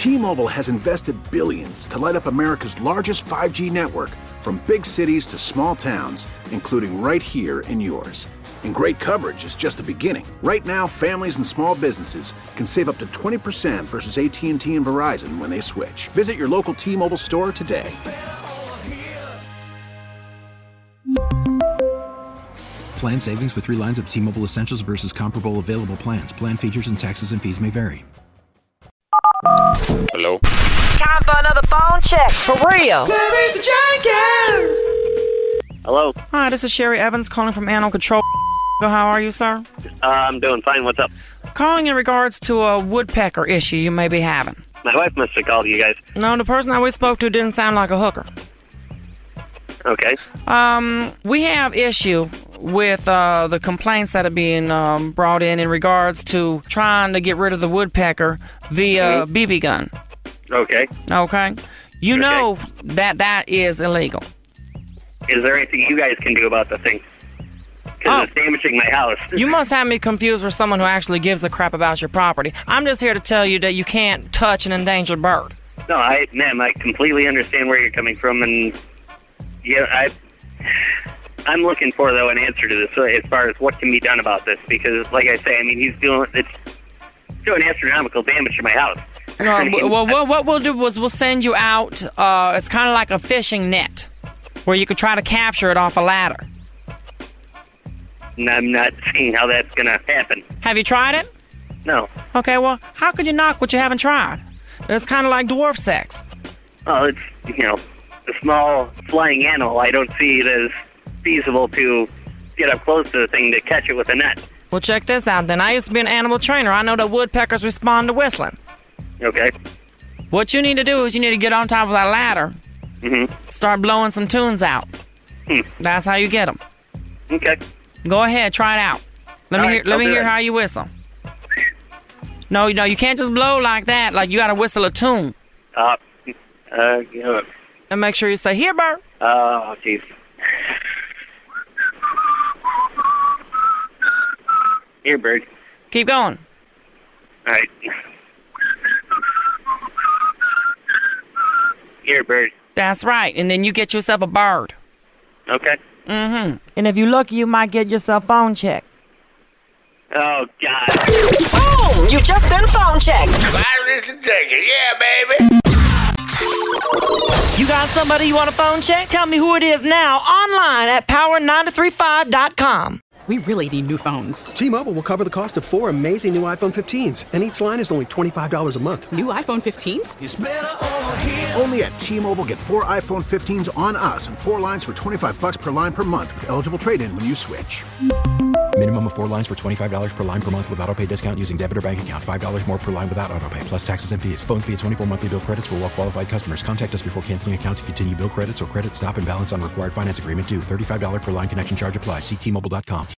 T-Mobile has invested billions to light up America's largest 5G network, from big cities to small towns, including right here in yours. And great coverage is just the beginning. Right now, families and small businesses can save up to 20% versus AT&T and Verizon when they switch. Visit your local T-Mobile store today. Plan savings with 3 lines of T-Mobile Essentials versus comparable available plans. Plan features and taxes and fees may vary. Hello? Time for another phone check. For real. Larry's Jenkins. Hello? Hi, this is Sherry Evans calling from Animal Control. How are you, sir? I'm doing fine. What's up? Calling in regards to a woodpecker issue you may be having. My wife must have called you guys. No, the person that we spoke to didn't sound like a hooker. Okay. We have issue with the complaints that are being brought in regards to trying to get rid of the woodpecker via BB gun. Okay. Okay? You know that is illegal. Is there anything you guys can do about the thing? Because it's damaging my house. You must have me confused with someone who actually gives a crap about your property. I'm just here to tell you that you can't touch an endangered bird. No, ma'am, I completely understand where you're coming from, and yeah, I'm looking for, though, an answer to this as far as what can be done about this, because, like I say, I mean, it's doing astronomical damage to my house. Well, what we'll do is we'll send you out, it's kind of like a fishing net, where you could try to capture it off a ladder. And I'm not seeing how that's going to happen. Have you tried it? No. Okay, well, how could you knock what you haven't tried? It's kind of like dwarf sex. Oh, it's, a small flying animal. I don't see it as feasible to get up close to the thing to catch it with a net. Well, check this out then. I used to be an animal trainer. I know that woodpeckers respond to whistling. Okay. What you need to do is you need to get on top of that ladder. Mm-hmm. Start blowing some tunes out. That's how you get them. Okay. Go ahead, try it out. Let me hear how you whistle. No, you can't just blow like that. Like, you got to whistle a tune. And make sure you say, "Here, bird." Oh, jeez. Here, bird. Keep going. All right. Here, bird. That's right. And then you get yourself a bird. Okay. Mm-hmm. And if you're lucky, you might get yourself phone check. Oh, God. Boom! You just been phone checked. Larry's Jenkins. Yeah, baby. You got somebody you want a phone check? Tell me who it is now online at power935.com. We really need new phones. T-Mobile will cover the cost of 4 amazing new iPhone 15s, and each line is only $25 a month. New iPhone 15s? It's better over here. Only at T-Mobile, get 4 iPhone 15s on us and 4 lines for $25 per line per month with eligible trade-in when you switch. Minimum of 4 lines for $25 per line per month with autopay discount using debit or bank account. $5 more per line without autopay, plus taxes and fees. Phone fee at 24 monthly bill credits for well-qualified customers. Contact us before canceling account to continue bill credits or credit stop and balance on required finance agreement due. $35 per line connection charge applies. See T-Mobile.com.